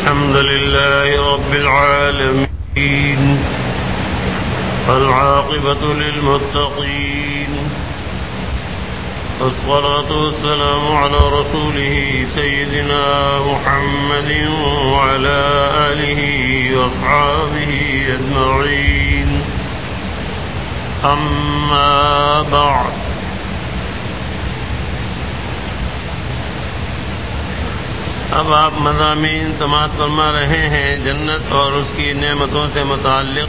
الحمد لله رب العالمين والعاقبة للمتقين والصلاة والسلام على رسوله سيدنا محمد وعلى آله وأصحابه أجمعين أما بعد اب آپ مضامین سماعت فرما رہے ہیں جنت اور اس کی نعمتوں سے متعلق۔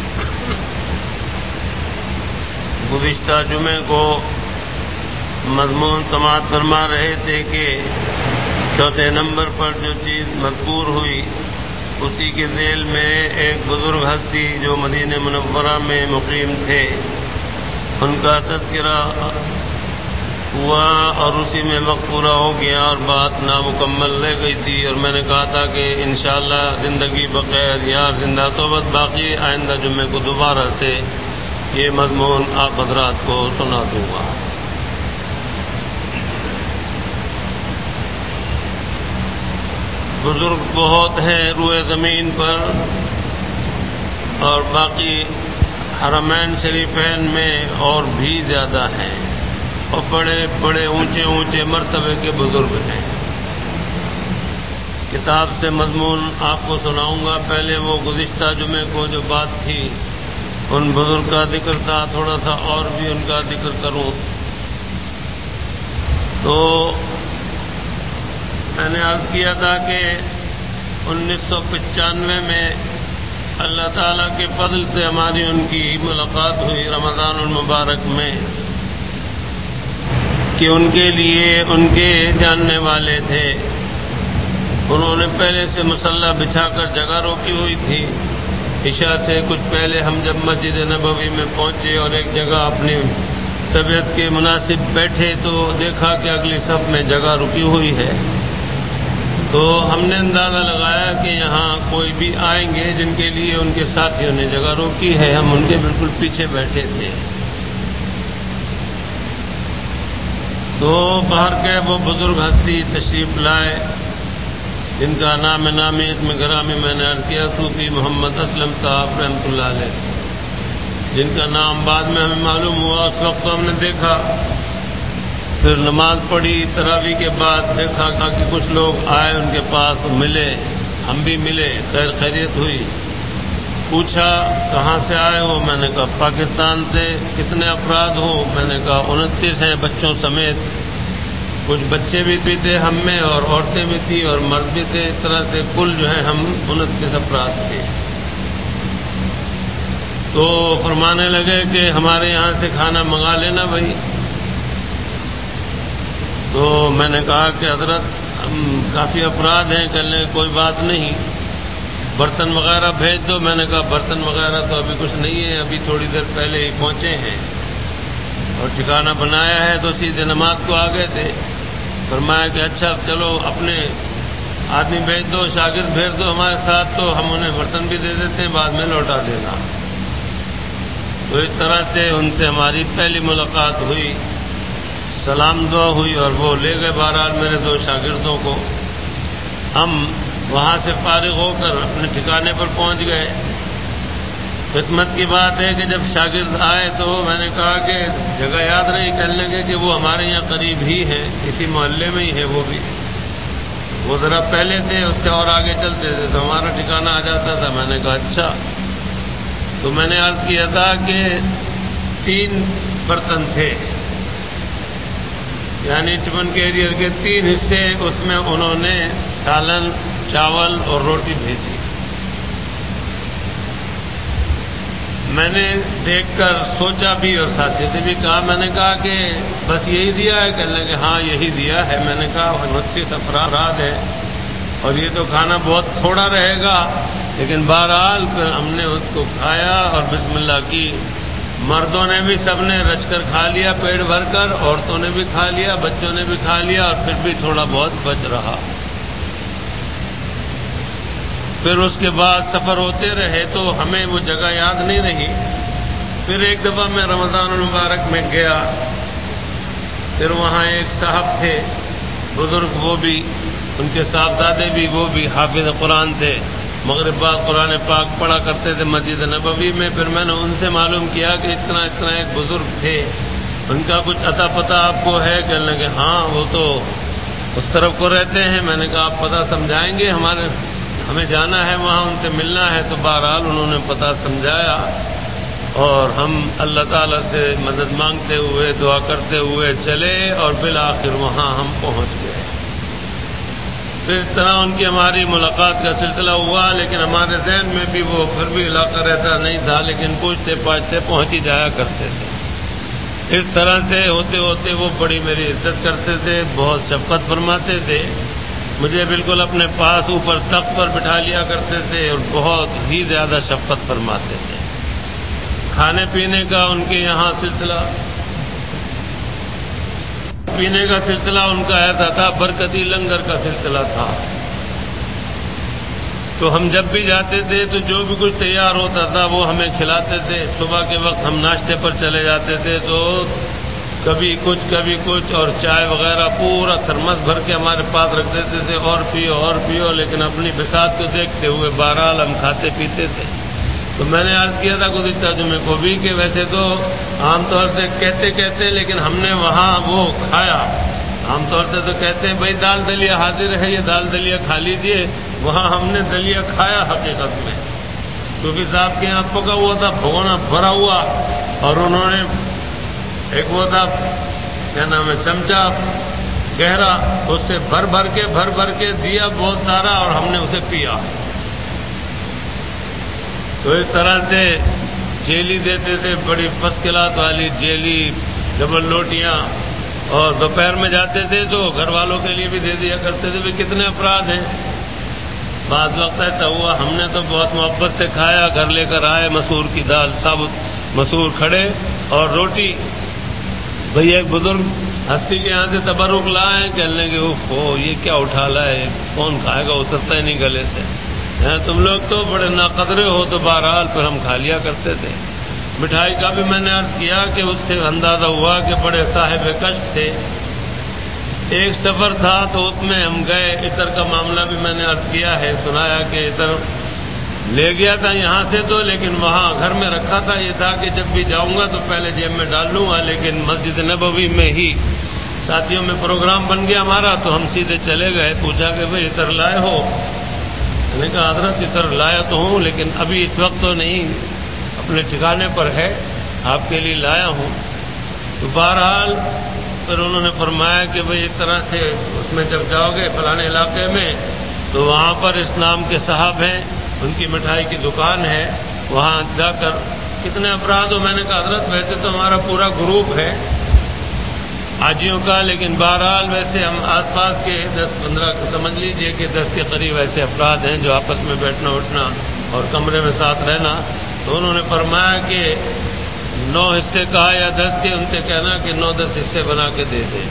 گزشتہ جمعے کو مضمون سماعت فرما رہے تھے کہ چوتھے نمبر پر جو چیز مذکور ہوئی اسی کے ذیل میں ایک بزرگ ہستی جو مدینہ منورہ میں مقیم تھے ان کا تذکرہ ہوا اور اسی میں وقت پورا ہو گیا اور بات نامکمل رہ گئی تھی، اور میں نے کہا تھا کہ انشاءاللہ زندگی بخیر یار زندہ صحبت باقی آئندہ جمعے کو دوبارہ سے یہ مضمون آپ حضرات کو سنا دوں گا۔ بزرگ بہت ہیں روئے زمین پر اور باقی حرمین شریفین میں اور بھی زیادہ ہیں اور بڑے بڑے اونچے اونچے مرتبے کے بزرگ ہیں۔ کتاب سے مضمون آپ کو سناؤں گا۔ پہلے وہ گزشتہ جمعے کو جو بات تھی ان بزرگ کا ذکر تھا، تھوڑا سا اور بھی ان کا ذکر کروں تو میں نے عرض کیا تھا کہ 1995 میں اللہ تعالیٰ کے فضل سے ہماری ان کی ملاقات ہوئی رمضان المبارک میں، کہ ان کے لیے ان کے جاننے والے تھے، انہوں نے پہلے سے مصلی بچھا کر جگہ روکی ہوئی تھی۔ عشاء سے کچھ پہلے ہم جب مسجد نبوی میں پہنچے اور ایک جگہ اپنی طبیعت کے مناسب بیٹھے تو دیکھا کہ اگلی صف میں جگہ رکی ہوئی ہے، تو ہم نے اندازہ لگایا کہ یہاں کوئی بھی آئیں گے جن کے لیے ان کے ساتھیوں نے جگہ روکی ہے۔ ہم ان کے بالکل پیچھے بیٹھے تھے، تو باہر کے وہ بزرگ ہستی تشریف لائے جن کا نام نامی اسم گرامی میں نے عرض کیا صوفی محمد اسلم صاحب رحمۃ اللہ علیہ، جن کا نام بعد میں ہمیں معلوم ہوا۔ اس وقت ہم نے دیکھا، پھر نماز پڑھی تراویح کے بعد دیکھا کہ کچھ لوگ آئے ان کے پاس ملے، ہم بھی ملے، خیریت ہوئی۔ پوچھا کہاں سے آئے ہو؟ میں نے کہا پاکستان سے۔ کتنے افراد ہو؟ میں نے کہا 29 ہیں بچوں سمیت، کچھ بچے بھی تھے ہم میں اور عورتیں بھی تھیں اور مرد بھی تھے، اس طرح سے کل جو ہے ہم 29 افراد تھے۔ تو فرمانے لگے کہ ہمارے یہاں سے کھانا منگا لینا بھائی۔ تو میں نے کہا کہ حضرت ہم کافی افراد ہیں، کہنے کوئی بات نہیں، برتن وغیرہ بھیج دو۔ میں نے کہا برتن وغیرہ تو ابھی کچھ نہیں ہے، ابھی تھوڑی دیر پہلے ہی پہنچے ہیں اور ٹھکانہ بنایا ہے تو سیدھے نماز کو آ گئے تھے۔ فرمایا کہ اچھا چلو اپنے آدمی بھیج دو، شاگرد بھیج دو ہمارے ساتھ، تو ہم انہیں برتن بھی دے دیتے ہیں، بعد میں لوٹا دینا۔ تو اس طرح سے ان سے ہماری پہلی ملاقات ہوئی، سلام دعا ہوئی اور وہ لے گئے بہرحال میرے 2 شاگردوں کو۔ ہم وہاں سے فارغ ہو کر اپنے ٹھکانے پر پہنچ گئے۔ قسمت کی بات ہے کہ جب شاگرد آئے تو میں نے کہا کہ جگہ یاد رہی، کہنے لگے کہ وہ ہمارے یہاں قریب ہی ہیں، اسی محلے میں ہی ہے وہ بھی، وہ ذرا پہلے تھے، اس سے اور آگے چلتے تھے تو ہمارا ٹھکانہ آ جاتا تھا۔ میں نے کہا اچھا۔ تو میں نے عرض کیا تھا کہ 3 برتن تھے، یعنی ٹفن کیریئر کے 3 حصے، اس میں انہوں نے سالن، چاول اور روٹی بھیجی۔ میں نے دیکھ کر سوچا بھی اور ساتھی سے بھی کہا، میں نے کہا کہ بس یہی دیا ہے؟ کہنے لگے ہاں یہی دیا ہے۔ میں نے کہا 29 افراد ہے اور یہ تو کھانا بہت تھوڑا رہے گا، لیکن بہرحال پھر ہم نے اس کو کھایا اور بسم اللہ کی۔ مردوں نے بھی سب نے رچ کر کھا لیا پیٹ بھر کر، عورتوں نے بھی کھا لیا، بچوں نے بھی کھا لیا اور پھر بھی تھوڑا بہت بچ رہا۔ پھر اس کے بعد سفر ہوتے رہے تو ہمیں وہ جگہ یاد نہیں رہی۔ پھر ایک دفعہ میں رمضان المبارک میں گیا، پھر وہاں ایک صاحب تھے بزرگ، وہ بھی ان کے صاحبزادے بھی وہ بھی حافظ قرآن تھے، مغرب بعد قرآن پاک پڑھا کرتے تھے مسجد نبوی میں۔ پھر میں نے ان سے معلوم کیا کہ اس طرح ایک بزرگ تھے، ان کا کچھ عطا پتہ آپ کو ہے؟ کہنے لگے ہاں وہ تو اس طرف کو رہتے ہیں۔ میں نے کہا آپ پتہ سمجھائیں گے؟ ہمیں جانا ہے وہاں، ان سے ملنا ہے۔ تو بہرحال انہوں نے پتہ سمجھایا اور ہم اللہ تعالیٰ سے مدد مانگتے ہوئے دعا کرتے ہوئے چلے اور بالآخر وہاں ہم پہنچ گئے۔ پھر اس طرح ان کی ہماری ملاقات کا سلسلہ ہوا، لیکن ہمارے ذہن میں بھی وہ پھر بھی علاقہ رہتا نہیں تھا، لیکن پوچھتے پاچھتے پہنچ ہی جایا کرتے تھے۔ اس طرح سے ہوتے ہوتے وہ بڑی میری عزت کرتے تھے، بہت شفقت فرماتے تھے، مجھے بالکل اپنے پاس اوپر تخت پر بٹھا لیا کرتے تھے اور بہت ہی زیادہ شفقت فرماتے تھے۔ کھانے پینے کا ان کے یہاں سلسلہ ان کا ایسا تھا، برکتی لنگر کا سلسلہ تھا۔ تو ہم جب بھی جاتے تھے تو جو بھی کچھ تیار ہوتا تھا وہ ہمیں کھلاتے تھے۔ صبح کے وقت ہم ناشتے پر چلے جاتے تھے تو کبھی کچھ اور چائے وغیرہ پورا تھرمس بھر کے ہمارے پاس رکھ دیتے تھے، اور پیو، لیکن اپنی بساط کو دیکھتے ہوئے بہرحال ہم کھاتے پیتے تھے۔ تو میں نے عرض کیا تھا گزشتہ جمعے کو بھی کہ ویسے تو عام طور سے کہتے لیکن ہم نے وہاں وہ کھایا۔ عام طور سے تو کہتے ہیں بھائی دال دلیا حاضر ہے، یہ دال دلیا کھا لیجیے، وہاں ہم نے دلیا کھایا حقیقت میں، کیونکہ صاحب کے یہاں پکا ہوا تھا، بھگونا بھرا ہوا، اور انہوں نے ایک وہ تھا کیا نام ہے چمچہ گہرا، اس سے بھر کے دیا بہت سارا، اور ہم نے اسے پیا۔ تو اس طرح سے جیلی دیتے تھے، بڑی فرسٹ کلاس والی جیلی، ڈبل روٹیاں، اور دوپہر میں جاتے تھے تو گھر والوں کے لیے بھی دے دیا کرتے تھے۔ کتنے افراد ہیں؟ بعض وقت ایسا ہوا ہم نے تو بہت محبت سے کھایا، گھر لے کر آئے مسور کی دال، ثابت مسور کھڑے اور روٹی۔ بھئی ایک بزرگ ہستی کے یہاں سے تبرک لائے، کہنے لگے اوہ یہ کیا اٹھا لائے، کون کھائے گا، اترتا ہی نہیں گلے سے، تم لوگ تو بڑے ناقدرے ہو۔ تو بہرحال پھر ہم کھا لیا کرتے تھے۔ مٹھائی کا بھی میں نے عرض کیا کہ اس سے اندازہ ہوا کہ بڑے صاحب کشف تھے۔ ایک سفر تھا تو اس میں ہم گئے، عطر کا معاملہ بھی میں نے عرض کیا ہے، سنایا کہ عطر لے گیا تھا یہاں سے تو، لیکن وہاں گھر میں رکھا تھا، یہ تھا کہ جب بھی جاؤں گا تو پہلے جیب میں ڈال لوں گا، لیکن مسجد نبوی میں ہی ساتھیوں میں پروگرام بن گیا ہمارا تو ہم سیدھے چلے گئے۔ پوچھا کہ بھئی عطر لائے ہو؟ میں نے کہا حضرت عطر لایا تو ہوں، لیکن ابھی اس وقت تو نہیں، اپنے ٹھکانے پر ہے، آپ کے لیے لایا ہوں۔ تو بہرحال پھر انہوں نے فرمایا کہ بھئی اس طرح سے اس میں جب جاؤ گے فلانے علاقے میں تو وہاں پر اس نام کے صاحب ہیں، ان کی مٹھائی کی دکان ہے، وہاں جا کر کتنے افراد ہو؟ میں نے کہا حضرت ویسے تو ہمارا پورا گروپ ہے حاجیوں کا، لیکن بہرحال ویسے ہم آس پاس کے 10-15 سمجھ لیجئے کہ 10 کے قریب ایسے افراد ہیں جو آپس میں بیٹھنا اٹھنا اور کمرے میں ساتھ رہنا۔ تو انہوں نے فرمایا کہ 9 حصے کہا یا 10 کے، ان سے کہنا کہ 9-10 حصے بنا کے دے دیں۔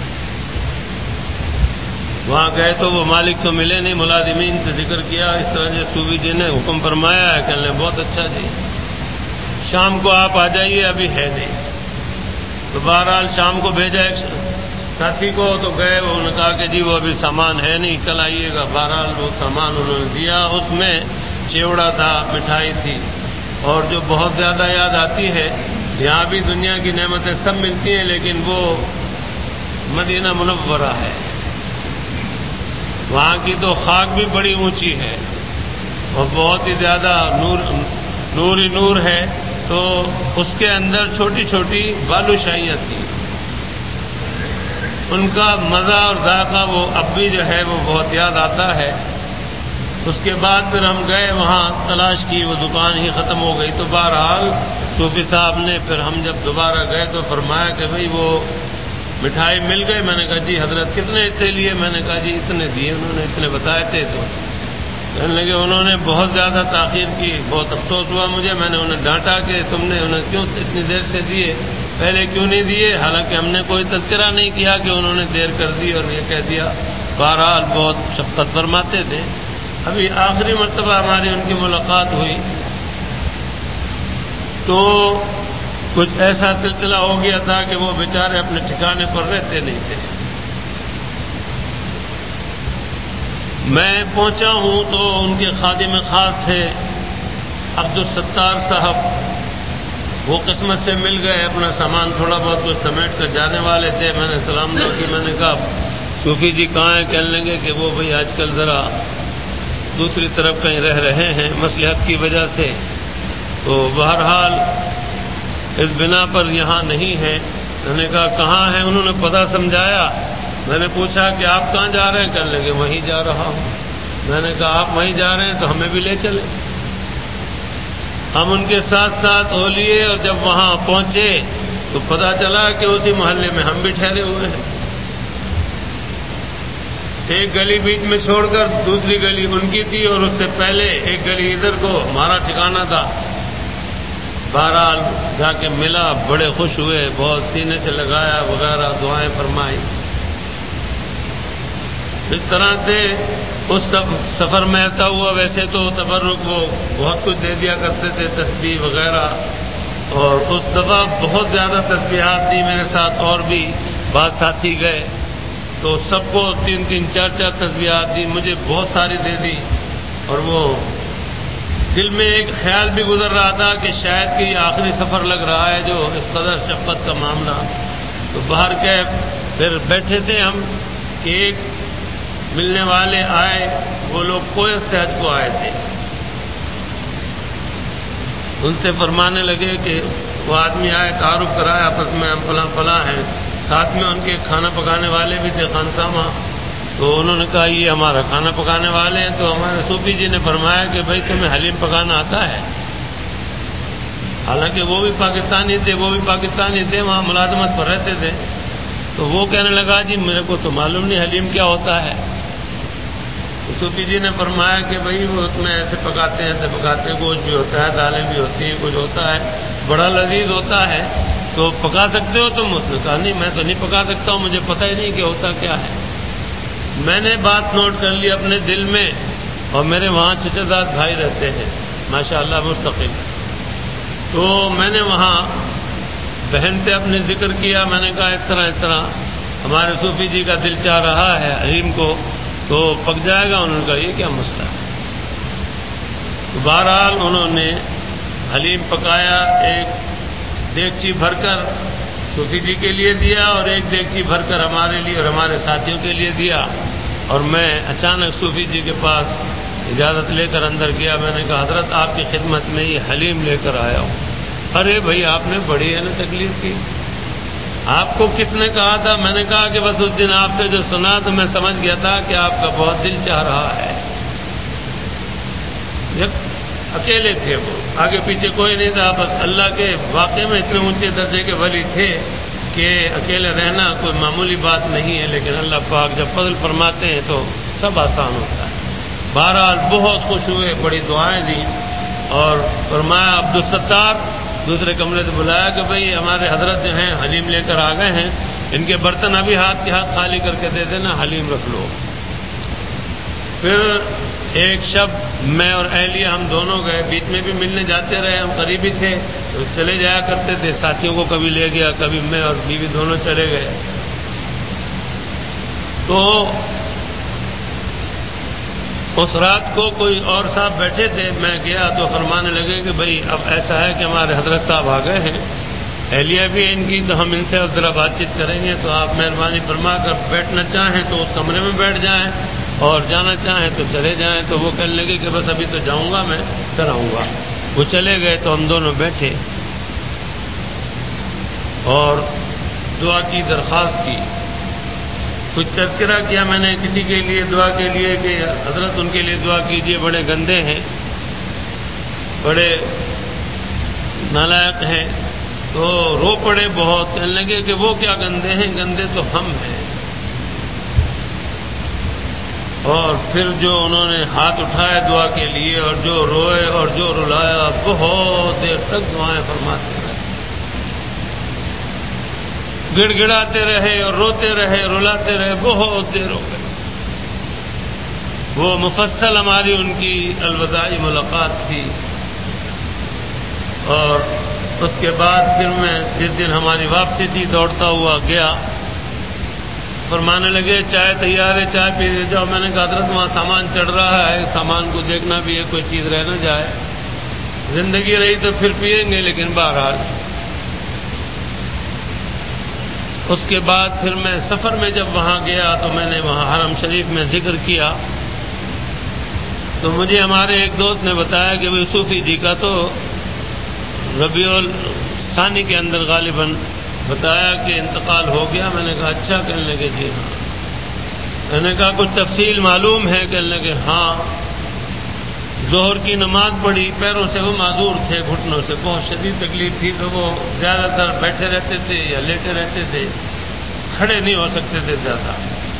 وہاں گئے تو وہ مالک تو ملے نہیں، ملازمین سے ذکر کیا، اس طرح سے صوفی جی نے حکم فرمایا ہے، کہنے بہت اچھا جی شام کو آپ آ جائیے، ابھی ہے نہیں۔ تو بہرحال شام کو بھیجا ایک ساتھی کو، تو گئے، انہوں نے کہا کہ جی وہ ابھی سامان ہے نہیں، کل آئیے گا۔ بہرحال وہ سامان انہوں نے دیا، اس میں چیوڑا تھا، مٹھائی تھی، اور جو بہت زیادہ یاد آتی ہے، یہاں بھی دنیا کی نعمتیں سب ملتی ہیں لیکن وہ مدینہ منورہ ہے، وہاں کی تو خاک بھی بڑی اونچی ہے اور بہت ہی زیادہ نور ہی نور ہے، تو اس کے اندر چھوٹی چھوٹی بالوشاہیاں تھیں، ان کا مزہ اور ذائقہ وہ اب بھی جو ہے وہ بہت یاد آتا ہے۔ اس کے بعد پھر ہم گئے وہاں، تلاش کی، وہ دکان ہی ختم ہو گئی۔ تو بہرحال صوفی صاحب نے پھر ہم جب دوبارہ گئے تو فرمایا کہ بھئی وہ مٹھائی مل گئی۔ میں نے کہا جی حضرت کتنے حصے لیے؟ میں نے کہا جی اتنے دیے، انہوں نے اتنے بتائے تھے۔ تو کہنے لگے انہوں نے بہت زیادہ تاخیر کی، بہت افسوس ہوا مجھے، میں نے انہیں ڈانٹا کہ تم نے انہیں کیوں اتنی دیر سے دیے، پہلے کیوں نہیں دیے، حالانکہ ہم نے کوئی تذکرہ نہیں کیا کہ انہوں نے دیر کر دی اور یہ کہہ دیا۔ بہرحال بہت شفقت فرماتے تھے۔ ابھی آخری مرتبہ ہماری ان کی ملاقات ہوئی تو کچھ ایسا سلسلہ ہو گیا تھا کہ وہ بیچارے اپنے ٹھکانے پر رہتے نہیں تھے۔ میں پہنچا ہوں تو ان کے خادم خاص تھے عبدالستار صاحب، وہ قسمت سے مل گئے، اپنا سامان تھوڑا بہت کچھ سمیٹ کر جانے والے تھے۔ میں نے سلام دعا کی، میں نے کہا صوفی جی کہاں ہیں؟ کہنے لگے کہ وہ بھائی آج کل ذرا دوسری طرف کہیں رہ رہے ہیں مصلحت کی وجہ سے، تو بہرحال اس بنا پر یہاں نہیں ہیں۔ میں نے کہا کہاں ہیں؟ انہوں نے پتہ سمجھایا۔ میں نے پوچھا کہ آپ کہاں جا رہے ہیں؟ کہنے لگے وہیں جا رہا ہوں۔ میں نے کہا آپ وہیں جا رہے ہیں تو ہمیں بھی لے چلیں۔ ہم ان کے ساتھ ساتھ ہو لیے، اور جب وہاں پہنچے تو پتہ چلا کہ اسی محلے میں ہم بھی ٹھہرے ہوئے ہیں۔ ایک گلی بیچ میں چھوڑ کر دوسری گلی ان کی تھی، اور اس سے پہلے ایک گلی ادھر کو ہمارا ٹھکانہ تھا۔ بہرحال جا کے ملا، بڑے خوش ہوئے، بہت سینے سے لگایا وغیرہ، دعائیں فرمائی۔ اس طرح سے اس سفر میں ایسا ہوا، ویسے تو تبرک وہ بہت کچھ دے دیا کرتے تھے، تسبیح وغیرہ، اور اس دفعہ بہت زیادہ تسبیحات دی میرے ساتھ، اور بھی بعض ساتھی گئے تو سب کو 3-3 4-4 تسبیحات دی، مجھے بہت ساری دے دی۔ اور وہ دل میں ایک خیال بھی گزر رہا تھا کہ شاید کہ یہ آخری سفر لگ رہا ہے جو اس قدر شفقت کا معاملہ۔ تو باہر کے پھر بیٹھے تھے ہم کہ ایک ملنے والے آئے، وہ لوگ کویت سے حج کو آئے تھے، ان سے فرمانے لگے کہ وہ آدمی آئے، تعارف کرایا آپس میں، ہم فلاں فلاں ہیں، ساتھ میں ان کے کھانا پکانے والے بھی تھے خانسامہ۔ تو انہوں نے کہا یہ ہمارا کھانا پکانے والے ہیں۔ تو ہمارے صوفی جی نے فرمایا کہ بھائی تمہیں حلیم پکانا آتا ہے؟ حالانکہ وہ بھی پاکستانی تھے، وہاں ملازمت پر رہتے تھے۔ تو وہ کہنے لگا جی میرے کو تو معلوم نہیں حلیم کیا ہوتا ہے۔ تو صوفی جی نے فرمایا کہ بھائی وہ اس میں ایسے پکاتے ہیں، گوشت بھی ہوتا ہے، دالیں بھی ہوتی ہیں، کچھ ہوتا ہے، بڑا لذیذ ہوتا ہے، تو پکا سکتے ہو تم؟ اس نے کہا نہیں میں تو نہیں پکا سکتا ہوں، مجھے پتہ ہی نہیں کہ ہوتا کیا ہے۔ میں نے بات نوٹ کر لی اپنے دل میں، اور میرے وہاں چچا زاد بھائی رہتے ہیں ماشاءاللہ مستقل، تو میں نے وہاں بہن سے اپنے ذکر کیا۔ میں نے کہا اس طرح ہمارے صوفی جی کا دل چاہ رہا ہے حلیم کو، تو پک جائے گا؟ انہوں نے کہا یہ کیا مسئلہ ہے؟ تو بہرحال انہوں نے حلیم پکایا، ایک دیگچی بھر کر صوفی جی کے لیے دیا، اور ایک دیگچی بھر کر ہمارے لیے اور ہمارے ساتھیوں کے لیے دیا۔ اور میں اچانک صوفی جی کے پاس اجازت لے کر اندر گیا۔ میں نے کہا حضرت آپ کی خدمت میں یہ حلیم لے کر آیا ہوں۔ ارے بھائی آپ نے بڑی ہے نا تکلیف کی، آپ کو کس نے کہا تھا؟ میں نے کہا کہ بس اس دن آپ سے جو سنا تو میں سمجھ گیا تھا کہ آپ کا بہت دل چاہ رہا ہے۔ اکیلے تھے وہ، آگے پیچھے کوئی نہیں تھا، بس اللہ کے واقعے میں اتنے اونچے درجے کے ولی تھے کہ اکیلے رہنا کوئی معمولی بات نہیں ہے، لیکن اللہ پاک جب فضل فرماتے ہیں تو سب آسان ہوتا ہے۔ بہرحال بہت خوش ہوئے، بڑی دعائیں دی، اور فرمایا عبدالستار دوسرے کمرے سے بلایا کہ بھئی ہمارے حضرت جو ہیں حلیم لے کر آ گئے ہیں، ان کے برتن ابھی ہاتھ کے ہاتھ خالی کر کے دے دینا، حلیم رکھ لو۔ پھر ایک شب میں اور اہلیہ ہم دونوں گئے، بیچ میں بھی ملنے جاتے رہے، ہم قریبی تھے تو چلے جایا کرتے تھے، ساتھیوں کو کبھی لے گیا، کبھی میں اور بیوی دونوں چلے گئے۔ تو اس رات کو کوئی اور صاحب بیٹھے تھے، میں گیا تو فرمانے لگے کہ بھئی اب ایسا ہے کہ ہمارے حضرت صاحب آ گئے ہیں، اہلیہ بھی ان کی، تو ہم ان سے ذرا بات چیت کریں گے، تو آپ مہربانی فرما کر بیٹھنا چاہیں تو اس کمرے میں بیٹھ جائیں، اور جانا چاہیں تو چلے جائیں۔ تو وہ کہنے لگے کہ بس ابھی تو جاؤں گا، میں پھر آؤں گا۔ وہ چلے گئے تو ہم دونوں بیٹھے اور دعا کی درخواست کی، کچھ تذکرہ کیا میں نے کسی کے لیے دعا کے لیے کہ حضرت ان کے لیے دعا کیجئے، بڑے گندے ہیں، بڑے نالائق ہیں۔ تو رو پڑے بہت، کہنے لگے کہ وہ کیا گندے ہیں، گندے تو ہم ہیں۔ اور پھر جو انہوں نے ہاتھ اٹھائے دعا کے لیے، اور جو روئے اور جو رلایا، بہت دیر تک دعائیں فرماتے رہے، گڑ گڑاتے رہے اور روتے رہے، رلاتے رہے، بہت دیر ہو گئی۔ وہ مفصل ہماری ان کی الوداعی ملاقات تھی، اور اس کے بعد پھر میں جس دن ہماری واپسی تھی دوڑتا ہوا گیا، فرمانے لگے چائے تیار ہے، چائے پی جاؤ۔ میں نے کہا حضرت وہاں سامان چڑھ رہا ہے، سامان کو دیکھنا بھی ہے، کوئی چیز رہ نہ جائے، زندگی رہی تو پھر پئیں گے، لیکن بہرحال۔ اس کے بعد پھر میں سفر میں جب وہاں گیا تو میں نے وہاں حرم شریف میں ذکر کیا، تو مجھے ہمارے ایک دوست نے بتایا کہ وہ صوفی جی کا تو ربیع الثانی کے اندر غالباً بتایا کہ انتقال ہو گیا۔ میں نے کہا اچھا؟ کہنے لگے جی ہاں۔ میں نے کہا کچھ تفصیل معلوم ہے؟ کہنے لگے ہاں۔ ظہر کی نماز پڑھی، پیروں سے وہ معذور تھے، گھٹنوں سے بہت شدید تکلیف تھی، تو وہ زیادہ تر بیٹھے رہتے تھے یا لیٹے رہتے تھے، کھڑے نہیں ہو سکتے تھے زیادہ۔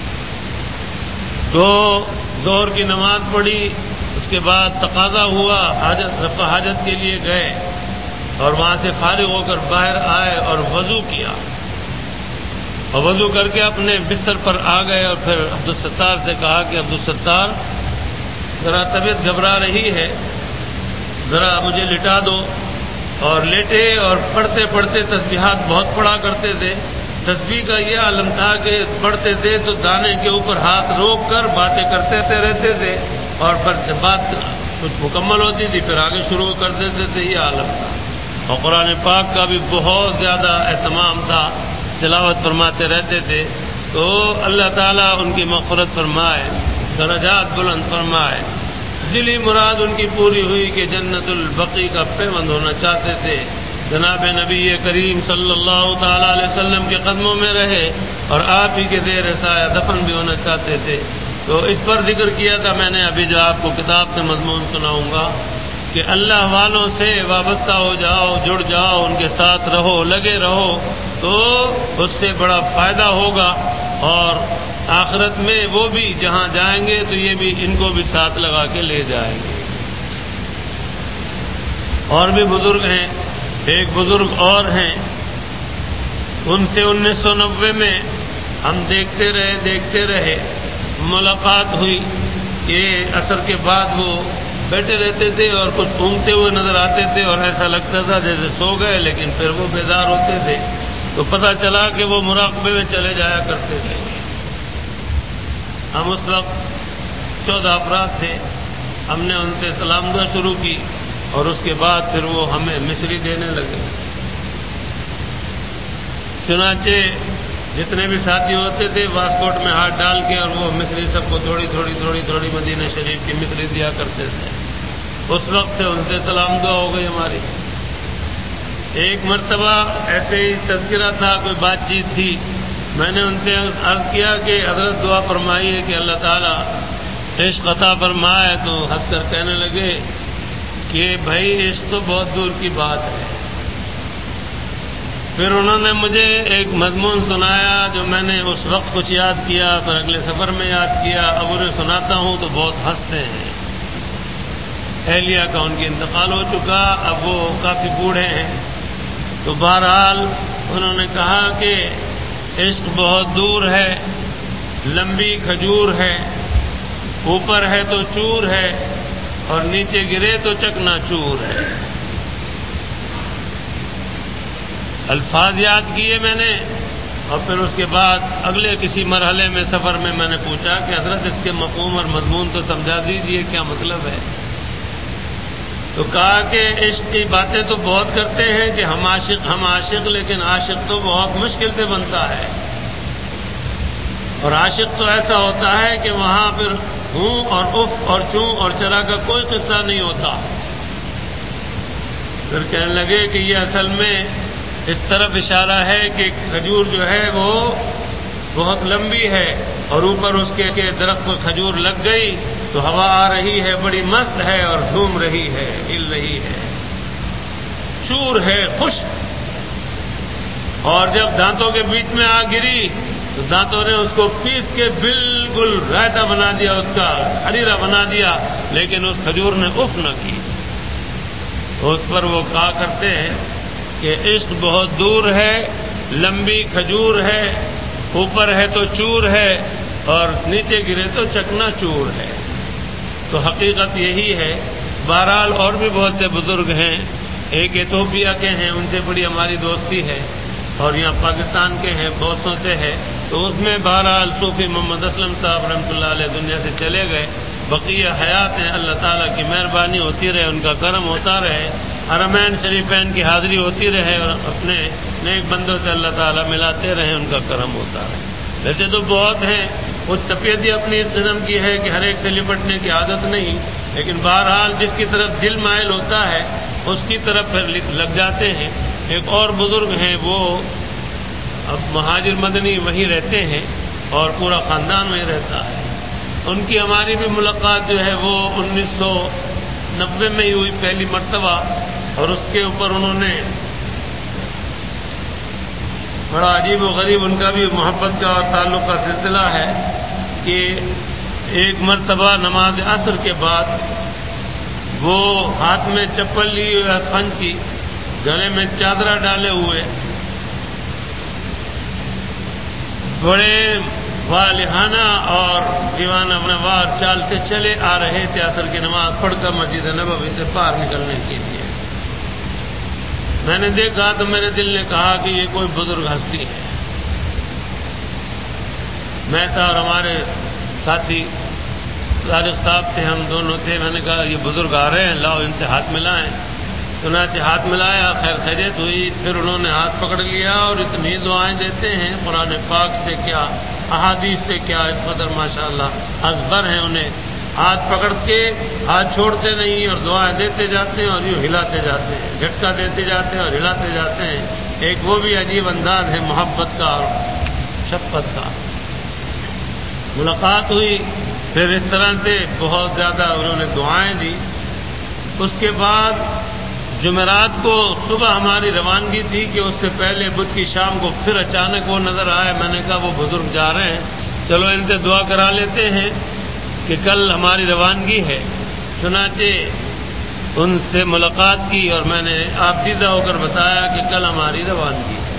تو ظہر کی نماز پڑھی، اس کے بعد تقاضا ہوا، رفع حاجت کے لیے گئے اور وہاں سے فارغ ہو کر باہر آئے اور وضو کیا، اور وضو کر کے اپنے بستر پر آ گئے، اور پھر عبدالستار سے کہا کہ عبدالستار ذرا طبیعت گھبرا رہی ہے، ذرا مجھے لٹا دو۔ اور لیٹے اور پڑھتے پڑھتے تسبیحات بہت پڑھا کرتے تھے۔ تسبیح کا یہ عالم تھا کہ پڑھتے تھے تو دانے کے اوپر ہاتھ روک کر باتیں کرتے رہتے تھے، اور پھر جب بات کچھ مکمل ہوتی تھی پھر آگے شروع کر دیتے تھے، یہ عالم تھا۔ اور قرآن پاک کا بھی بہت زیادہ اہتمام تھا، تلاوت فرماتے رہتے تھے۔ تو اللہ تعالیٰ ان کی مغفرت فرمائے، درجات بلند فرمائے۔ دلی مراد ان کی پوری ہوئی کہ جنت البقیع کا پیوند ہونا چاہتے تھے، جناب نبی کریم صلی اللہ تعالی علیہ وسلم کے قدموں میں رہے اور آپ ہی کے زیر سایہ دفن بھی ہونا چاہتے تھے۔ تو اس پر ذکر کیا تھا میں نے، ابھی جو آپ کو کتاب سے مضمون سناؤں گا کہ اللہ والوں سے وابستہ ہو جاؤ، جڑ جاؤ، ان کے ساتھ رہو، لگے رہو، تو اس سے بڑا فائدہ ہوگا، اور آخرت میں وہ بھی جہاں جائیں گے تو یہ بھی ان کو بھی ساتھ لگا کے لے جائیں گے۔ اور بھی بزرگ ہیں، ایک بزرگ اور ہیں، ان سے 1990 میں ہم دیکھتے رہے، ملاقات ہوئی کہ عصر کے بعد وہ بیٹھے رہتے تھے اور کچھ گھومتے ہوئے نظر آتے تھے، اور ایسا لگتا تھا جیسے سو گئے، لیکن پھر وہ بیدار ہوتے تھے، تو پتہ چلا کہ وہ مراقبے میں چلے جایا کرتے تھے۔ ہم اس وقت 14 افراد تھے، ہم نے ان سے سلام دعا شروع کی، اور اس کے بعد پھر وہ ہمیں مصری دینے لگے۔ چنانچہ جتنے بھی ساتھی ہوتے تھے واسکوٹ میں ہاتھ ڈال کے، اور وہ مصری سب کو تھوڑی تھوڑی مدینہ شریف کی مصری دیا کرتے تھے۔ اس وقت سے ان سے سلام دعا ہو گئی ہماری۔ ایک مرتبہ ایسے ہی تذکرہ تھا، کوئی بات چیت تھی، میں نے ان سے عرض کیا کہ حضرت دعا فرمائیے کہ اللہ تعالیٰ عشق عطا فرمائے، تو ہنس کر کہنے لگے کہ بھائی عشق تو بہت دور کی بات ہے۔ پھر انہوں نے مجھے ایک مضمون سنایا جو میں نے اس وقت کچھ یاد کیا، پھر اگلے سفر میں یاد کیا، اب انہیں سناتا ہوں تو بہت ہنستے ہیں۔ اہلیہ کا ان کی انتقال ہو چکا، اب وہ کافی بوڑھے ہیں، تو بہرحال انہوں نے کہا کہ عشق بہت دور ہے، لمبی کھجور ہے، اوپر ہے تو چور ہے، اور نیچے گرے تو چکنا چور ہے۔ الفاظ یاد کیے میں نے، اور پھر اس کے بعد اگلے کسی مرحلے میں سفر میں میں نے پوچھا کہ حضرت اس کے مفہوم اور مضمون تو سمجھا دیجئے، کیا مطلب ہے؟ تو کہا کہ عشق کی باتیں تو بہت کرتے ہیں کہ ہم عاشق، لیکن عاشق تو بہت مشکل سے بنتا ہے، اور عاشق تو ایسا ہوتا ہے کہ وہاں پھر ہوں اور اف اور چوں اور چرا کا کوئی قصہ نہیں ہوتا۔ پھر کہنے لگے کہ یہ اصل میں اس طرف اشارہ ہے کہ کھجور جو ہے وہ بہت لمبی ہے، اور اوپر اس کے درخت پر کھجور لگ گئی تو ہوا آ رہی ہے، بڑی مست ہے اور جھوم رہی ہے، ہل رہی ہے، چور ہے، خوش، اور جب دانتوں کے بیچ میں آ گری تو دانتوں نے اس کو پیس کے بالکل رائتا بنا دیا، اس کا حریرہ بنا دیا، لیکن اس کھجور نے اف نہ کی۔ اس پر وہ کہا کرتے ہیں کہ عشق بہت دور ہے، لمبی کھجور ہے، اوپر ہے تو چور ہے، اور نیچے گرے تو چکنا چور ہے۔ تو حقیقت یہی ہے۔ بہرحال اور بھی بہت سے بزرگ ہیں، ایک ایتھوپیا کے ہیں، ان سے بڑی ہماری دوستی ہے، اور یہاں پاکستان کے ہیں، بہتوں سے ہے، تو اس میں بہرحال صوفی محمد اسلم صاحب رحمۃ اللہ علیہ دنیا سے چلے گئے، بقیہ حیات ہیں، اللہ تعالیٰ کی مہربانی ہوتی رہے، ان کا کرم ہوتا رہے، حرمین شریفین کی حاضری ہوتی رہے اور اپنے نیک بندوں سے اللہ تعالیٰ ملاتے رہے، ان کا کرم ہوتا رہے۔ ویسے تو بہت ہیں، کچھ طبیعت ہی اپنی اس قسم کی ہے کہ ہر ایک سے لپٹنے کی عادت نہیں، لیکن بہرحال جس کی طرف دل مائل ہوتا ہے اس کی طرف پھر لگ جاتے ہیں۔ ایک اور بزرگ ہیں، وہ اب مہاجر مدنی وہیں رہتے ہیں اور پورا خاندان وہیں رہتا ہے۔ ان کی ہماری بھی ملاقات جو ہے وہ 1990 میں ہی ہوئی پہلی مرتبہ، اور اس کے اوپر انہوں نے بڑا عجیب و غریب ان کا بھی محبت کا اور تعلق کا سلسلہ ہے کہ ایک مرتبہ نماز عصر کے بعد وہ ہاتھ میں چپل لی ہوئی اسفنج کی، گلے میں چادرہ ڈالے ہوئے، بڑے والہانہ اور دیوانہ نوار چال سے چلے آ رہے تھے عصر کی نماز پڑھ کر مسجد نبوی سے باہر نکلنے کے لیے۔ میں نے دیکھا تو میرے دل نے کہا کہ یہ کوئی بزرگ ہستی ہے۔ میں تھا اور ہمارے ساتھی طارق صاحب تھے، ہم دونوں تھے۔ میں نے کہا یہ بزرگ آ رہے ہیں، لاؤ ان سے ہاتھ ملائیں۔ چنانچہ ہاتھ ملایا، خیر خیریت ہوئی۔ پھر انہوں نے ہاتھ پکڑ لیا اور اتنی دعائیں دیتے ہیں، قرآن پاک سے کیا، احادیث سے کیا، اس قدر ماشاءاللہ ازبر ہیں انہیں۔ ہاتھ پکڑ کے ہاتھ چھوڑتے نہیں اور دعائیں دیتے جاتے ہیں اور یوں ہلاتے جاتے ہیں، جھٹکا دیتے جاتے ہیں اور ہلاتے جاتے ہیں۔ ایک وہ بھی عجیب انداز ہے محبت کا اور شفقت کا۔ ملاقات ہوئی، پھر اس طرح سے بہت زیادہ انہوں نے دعائیں دی۔ اس کے بعد جمعرات کو صبح ہماری روانگی تھی کہ اس سے پہلے بدھ کی شام کو پھر اچانک وہ نظر آئے۔ میں نے کہا وہ بزرگ جا رہے ہیں، چلو ان سے دعا کرا لیتے ہیں کہ کل ہماری روانگی ہے۔ چنانچہ ان سے ملاقات کی اور میں نے آبدیدہ ہو کر بتایا کہ کل ہماری روانگی ہے۔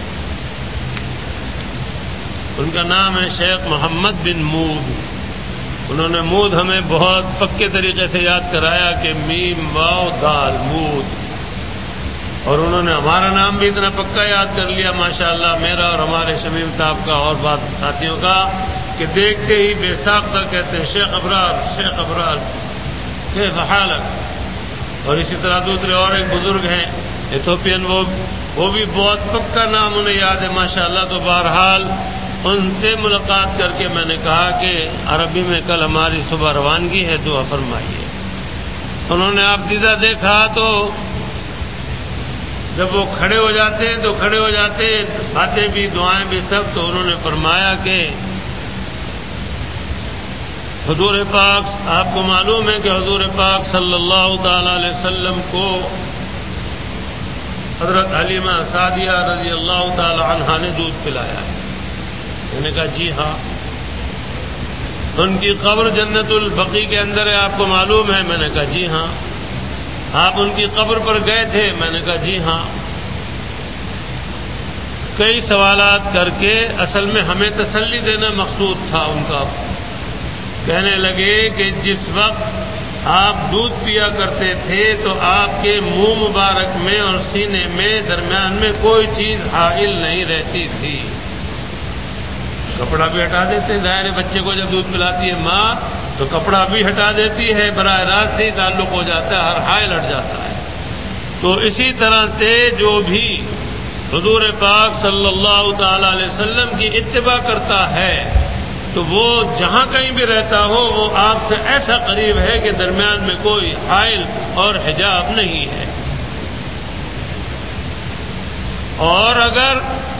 ان کا نام ہے شیخ محمد بن مود۔ انہوں نے مود ہمیں بہت پکے طریقے سے یاد کرایا کہ میم واو دال مود، اور انہوں نے ہمارا نام بھی اتنا پکا یاد کر لیا ماشاءاللہ، میرا اور ہمارے شمیم صاحب کا اور بات ساتھیوں کا، کہ دیکھتے ہی بے ساختہ کہتے ہیں شیخ ابرار، شیخ ابرار کیف حالک۔ اور اسی طرح دوسرے اور ایک بزرگ ہیں ایتھوپین، وہ بھی بہت پکا نام انہیں یاد ہے ماشاءاللہ۔ تو بہرحال ان سے ملاقات کر کے میں نے کہا کہ عربی میں کل ہماری صبح روانگی ہے، دعا فرمائیے۔ انہوں نے آبدیدہ دیکھا تو جب وہ کھڑے ہو جاتے ہیں تو کھڑے ہو جاتے، باتیں بھی دعائیں بھی سب۔ تو انہوں نے فرمایا کہ حضور پاک، آپ کو معلوم ہے کہ حضور پاک صلی اللہ تعالی علیہ وسلم کو حضرت حلیمہ سعدیہ رضی اللہ تعالی عنہا نے دودھ پلایا ہے۔ میں نے کہا جی ہاں۔ ان کی قبر جنت البقیع کے اندر ہے، آپ کو معلوم ہے؟ میں نے کہا جی ہاں۔ آپ ان کی قبر پر گئے تھے؟ میں نے کہا جی ہاں۔ کئی سوالات کر کے اصل میں ہمیں تسلی دینا مقصود تھا ان کا۔ کہنے لگے کہ جس وقت آپ دودھ پیا کرتے تھے تو آپ کے منہ مبارک میں اور سینے میں درمیان میں کوئی چیز حائل نہیں رہتی تھی۔ کپڑا بھی ہٹا دیتے ہیں، ظاہر بچے کو جب دودھ پلاتی ہے ماں تو کپڑا بھی ہٹا دیتی ہے، براہ راست ہی تعلق ہو جاتا ہے، ہر حائل ہٹ جاتا ہے۔ تو اسی طرح سے جو بھی حضور پاک صلی اللہ تعالی علیہ وسلم کی اتباع کرتا ہے تو وہ جہاں کہیں بھی رہتا ہو وہ آپ سے ایسا قریب ہے کہ درمیان میں کوئی حائل اور حجاب نہیں ہے۔ اور اگر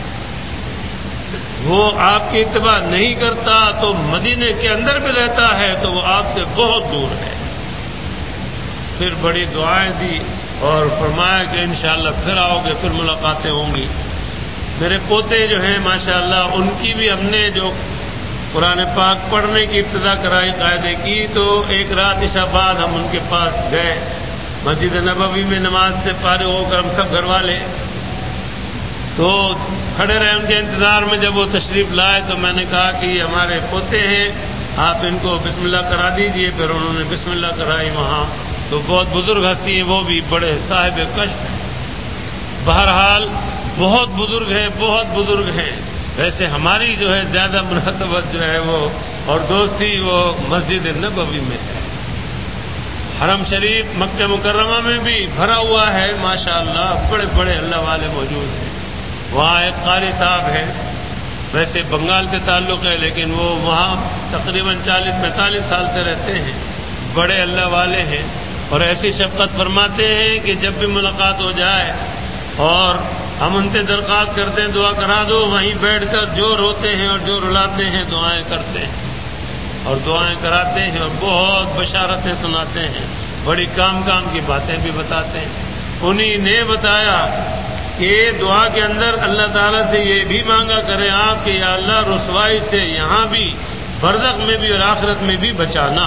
وہ آپ کی اتباع نہیں کرتا تو مدینے کے اندر بھی رہتا ہے تو وہ آپ سے بہت دور ہے۔ پھر بڑی دعائیں دی اور فرمایا کہ انشاءاللہ پھر آؤ گے، پھر ملاقاتیں ہوں گی۔ میرے پوتے جو ہیں ماشاءاللہ ان کی بھی ہم نے جو قرآن پاک پڑھنے کی ابتدا کرائی قاعدے کی، تو ایک رات عشاء بعد ہم ان کے پاس گئے، مسجد نبوی میں نماز سے فارغ ہو کر ہم سب گھر والے تو کھڑے رہے ان کے انتظار میں۔ جب وہ تشریف لائے تو میں نے کہا کہ یہ ہمارے پوتے ہیں، آپ ان کو بسم اللہ کرا دیجئے۔ پھر انہوں نے بسم اللہ کرائی وہاں۔ تو بہت بزرگ ہستی ہیں، وہ بھی بڑے صاحب کشف ہیں۔ بہرحال بہت بزرگ ہیں، بہت بزرگ ہیں۔ ویسے ہماری جو ہے زیادہ مناسبت جو ہے وہ اور دوستی وہ مسجد نبوی میں ہے۔ حرم شریف مکہ مکرمہ میں بھی بھرا ہوا ہے ماشاءاللہ، بڑے بڑے اللہ والے موجود ہیں۔ وہاں ایک قاری صاحب ہے، ویسے بنگال کے تعلق ہے لیکن وہ وہاں تقریباً 40-45 سال سے رہتے ہیں، بڑے اللہ والے ہیں اور ایسی شفقت فرماتے ہیں کہ جب بھی ملاقات ہو جائے اور ہم ان سے درخواست کرتے ہیں دعا کرا دو، وہیں بیٹھ کر جو روتے ہیں اور جو رلاتے ہیں دعائیں کرتے ہیں اور دعائیں کراتے ہیں اور بہت بشارتیں سناتے ہیں، بڑی کام کی باتیں بھی بتاتے ہیں۔ انہی نے بتایا کہ دعا کے اندر اللہ تعالیٰ سے یہ بھی مانگا کریں آپ کہ یا اللہ رسوائی سے یہاں بھی برزخ میں بھی اور آخرت میں بھی بچانا۔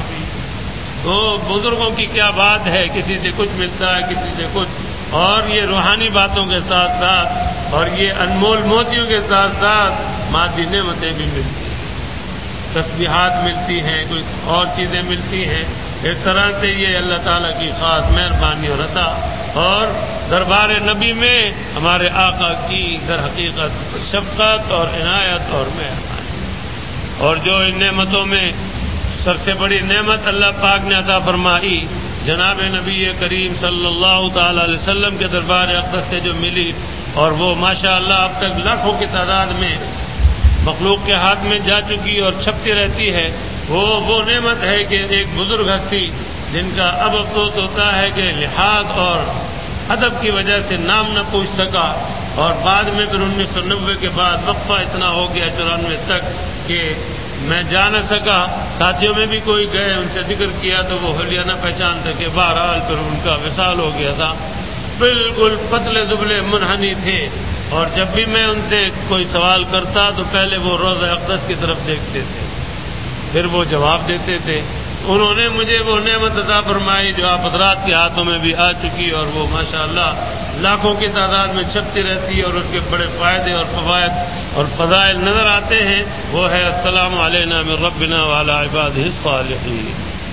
تو بزرگوں کی کیا بات ہے، کسی سے کچھ ملتا ہے کسی سے کچھ، اور یہ روحانی باتوں کے ساتھ ساتھ اور یہ انمول موتیوں کے ساتھ ساتھ مادی نعمتیں بھی ملتی ہیں، تسبیحات ملتی ہیں، کوئی اور چیزیں ملتی ہیں۔ ایک طرح سے یہ اللہ تعالیٰ کی خاص مہربانی اور عطا، اور دربار نبی میں ہمارے آقا کی در حقیقت شفقت اور عنایت اور مہربانی، اور جو ان نعمتوں میں سب سے بڑی نعمت اللہ پاک نے عطا فرمائی جناب نبی کریم صلی اللہ تعالی علیہ وسلم کے دربار اقدس سے جو ملی، اور وہ ماشاءاللہ اب تک لاکھوں کی تعداد میں مخلوق کے ہاتھ میں جا چکی اور چھپتی رہتی ہے، وہ نعمت ہے کہ ایک بزرگ ہستی جن کا اب افسوس ہوتا ہے کہ لحاظ اور ادب کی وجہ سے نام نہ پوچھ سکا، اور بعد میں پھر 1990 کے بعد وقفہ اتنا ہو گیا 94 تک کہ میں جا نہ سکا۔ ساتھیوں میں بھی کوئی گئے ان سے ذکر کیا تو وہ حلیہ نہ پہچان سکے، بہرحال پھر ان کا وصال ہو گیا تھا، بالکل پتلے دبلے منحنی تھے، اور جب بھی میں ان سے کوئی سوال کرتا تو پہلے وہ روضہ اقدس کی طرف دیکھتے تھے پھر وہ جواب دیتے تھے۔ انہوں نے مجھے وہ نعمت عطا فرمائی جو آپ حضرات کے ہاتھوں میں بھی آ چکی، اور وہ ماشاءاللہ لاکھوں کی تعداد میں چھپتی رہتی ہے اور اس کے بڑے فائدے اور فوائد اور فضائل نظر آتے ہیں۔ وہ ہے السلام علینا من ربنا وعلی عبادہ الصالحین۔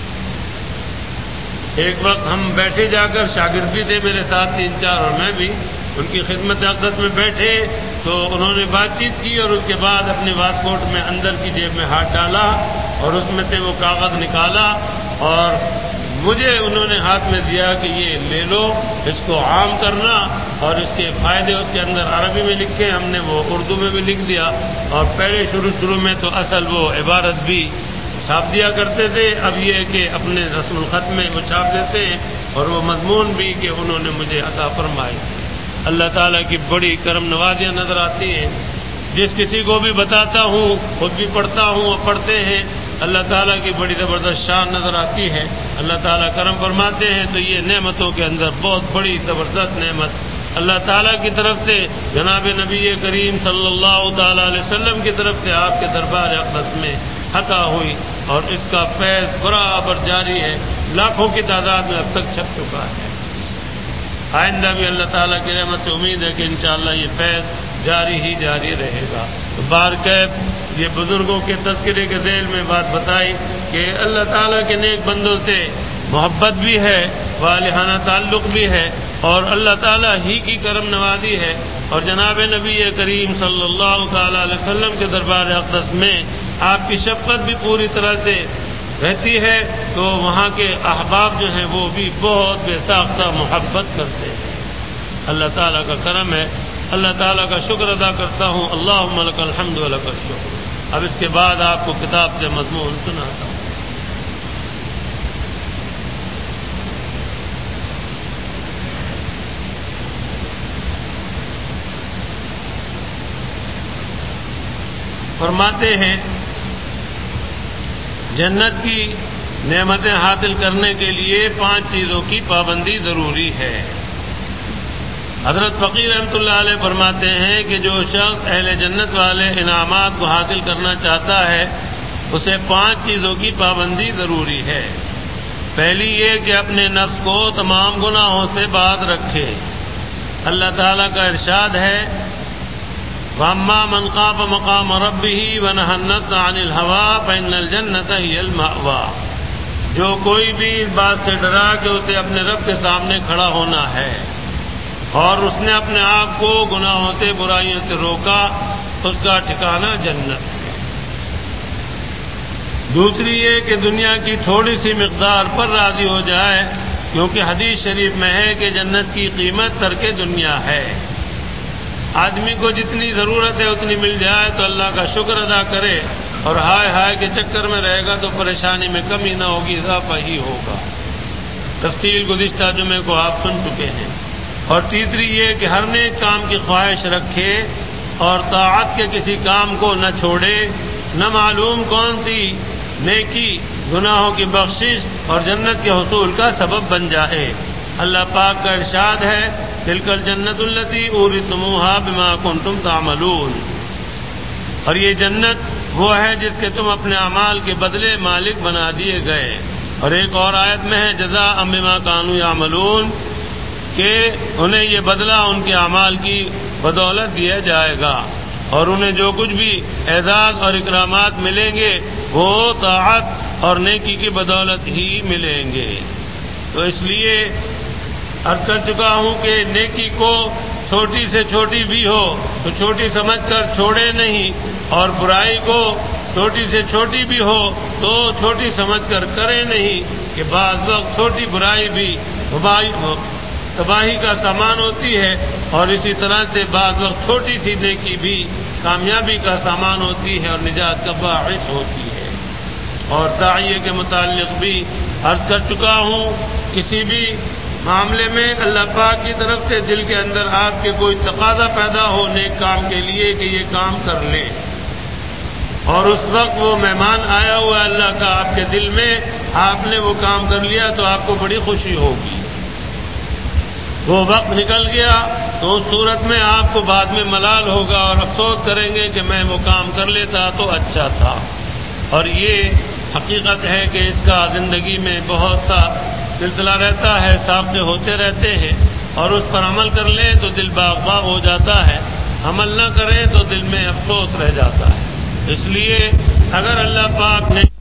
ایک وقت ہم بیٹھے جا کر، شاگرد بھی تھے میرے ساتھ 3-4 اور میں بھی، ان کی خدمت اقدس میں بیٹھے تو انہوں نے بات چیت کی اور اس کے بعد اپنے واسٹ کوٹ میں اندر کی جیب میں ہاتھ ڈالا اور اس میں سے وہ کاغذ نکالا اور مجھے انہوں نے ہاتھ میں دیا کہ یہ لے لو، اس کو عام کرنا، اور اس کے فائدے اس کے اندر عربی میں لکھے، ہم نے وہ اردو میں بھی لکھ دیا، اور پہلے شروع میں تو اصل وہ عبارت بھی چھاپ دیا کرتے تھے، اب یہ کہ اپنے رسم الخط میں وہ چھاپ دیتے ہیں، اور وہ مضمون بھی کہ انہوں نے مجھے عطا فرمائی۔ اللہ تعالیٰ کی بڑی کرم نوازیاں نظر آتی ہیں، جس کسی کو بھی بتاتا ہوں، خود بھی پڑھتا ہوں اور پڑھتے ہیں، اللہ تعالیٰ کی بڑی زبردست شان نظر آتی ہے، اللہ تعالیٰ کرم فرماتے ہیں۔ تو یہ نعمتوں کے اندر بہت بڑی زبردست نعمت اللہ تعالیٰ کی طرف سے جناب نبی کریم صلی اللہ تعالی علیہ وسلم کی طرف سے آپ کے دربار اقدس میں عطا ہوئی، اور اس کا فیض برابر جاری ہے، لاکھوں کی تعداد میں اب تک چھپ چکا ہے۔ آئندہ بھی اللہ تعالیٰ کی رحمت سے امید ہے کہ انشاءاللہ یہ فیض جاری رہے گا۔ تو بارکیف یہ بزرگوں کے تذکرے کے ذیل میں بات بتائی کہ اللہ تعالیٰ کے نیک بندوں سے محبت بھی ہے، والہانہ تعلق بھی ہے، اور اللہ تعالیٰ ہی کی کرم نوازی ہے، اور جناب نبی کریم صلی اللہ تعالی علیہ وسلم کے دربار اقدس میں آپ کی شفقت بھی پوری طرح سے رہتی ہے، تو وہاں کے احباب جو ہیں وہ بھی بہت بے ساختہ محبت کرتے ہیں۔ اللہ تعالیٰ کا کرم ہے، اللہ تعالیٰ کا شکر ادا کرتا ہوں۔ اللہم لک الحمد ولک الشکر۔ اب اس کے بعد آپ کو کتاب سے مضمون سناتا ہوں۔ فرماتے ہیں جنت کی نعمتیں حاصل کرنے کے لیے 5 چیزوں کی پابندی ضروری ہے۔ حضرت فقیر رحمۃ اللہ علیہ فرماتے ہیں کہ جو شخص اہل جنت والے انعامات کو حاصل کرنا چاہتا ہے اسے 5 چیزوں کی پابندی ضروری ہے۔ پہلی یہ کہ اپنے نفس کو تمام گناہوں سے باز رکھے۔ اللہ تعالیٰ کا ارشاد ہے وَأَمَّا مَنْ خَافَ مَقَامَ رَبِّهِ وَنَهَى النَّفْسَ عَنِ الْهَوَىٰ فَإِنَّ الْجَنَّةَ هِيَ الْمَأْوَىٰ۔ جو کوئی بھی اس بات سے ڈرا کہ اسے اپنے رب کے سامنے کھڑا ہونا ہے، اور اس نے اپنے آپ کو گناہوں سے برائیوں سے روکا، اس کا ٹھکانہ جنت ہے۔ دوسری یہ کہ دنیا کی تھوڑی سی مقدار پر راضی ہو جائے، کیونکہ حدیث شریف میں ہے کہ جنت کی قیمت ترک دنیا ہے۔ آدمی کو جتنی ضرورت ہے اتنی مل جائے تو اللہ کا شکر ادا کرے، اور ہائے ہائے کے چکر میں رہے گا تو پریشانی میں کمی نہ ہوگی، اضافہ ہی ہوگا۔ تفصیل گزشتہ جمعے کو آپ سن چکے ہیں۔ اور تیسری یہ کہ ہر نیک کام کی خواہش رکھے اور طاعت کے کسی کام کو نہ چھوڑے، نہ معلوم کون سی نیکی گناہوں کی بخشش اور جنت کے حصول کا سبب بن جائے۔ اللہ پاک کا ارشاد ہے، تلک الجنت التی اورثتموها بما کنتم تعملون، اور یہ جنت وہ ہے جس کے تم اپنے اعمال کے بدلے مالک بنا دیے گئے۔ اور ایک اور آیت میں ہے، جزاء بما کانوا یعملون، کہ انہیں یہ بدلہ ان کے اعمال کی بدولت دیا جائے گا، اور انہیں جو کچھ بھی اعزاز اور اکرامات ملیں گے وہ طاعت اور نیکی کی بدولت ہی ملیں گے۔ تو اس لیے عرض کر چکا ہوں کہ نیکی کو چھوٹی سے چھوٹی بھی ہو تو چھوٹی سمجھ کر چھوڑے نہیں، اور برائی کو چھوٹی سے چھوٹی بھی ہو تو چھوٹی سمجھ کر کرے نہیں، کہ بعض وقت چھوٹی برائی بھی تباہی کا سامان ہوتی ہے، اور اسی طرح سے بعض وقت چھوٹی سی نیکی بھی کامیابی کا سامان ہوتی ہے اور نجات کا باعث ہوتی ہے۔ اور داعیے کے متعلق بھی عرض کر چکا ہوں، کسی بھی معاملے میں اللہ پاک کی طرف سے دل کے اندر آپ کے کوئی تقاضا پیدا ہو نیک کام کے لیے کہ یہ کام کر لیں، اور اس وقت وہ مہمان آیا ہوا اللہ کا آپ کے دل میں، آپ نے وہ کام کر لیا تو آپ کو بڑی خوشی ہوگی۔ وہ وقت نکل گیا تو اس صورت میں آپ کو بعد میں ملال ہوگا اور افسوس کریں گے کہ میں وہ کام کر لیتا تو اچھا تھا۔ اور یہ حقیقت ہے کہ اس کا زندگی میں بہت سا سلسلہ رہتا ہے، سابقے ہوتے رہتے ہیں، اور اس پر عمل کر لیں تو دل باغ باغ ہو جاتا ہے، عمل نہ کریں تو دل میں افسوس رہ جاتا ہے۔ اس لیے اگر اللہ پاک نے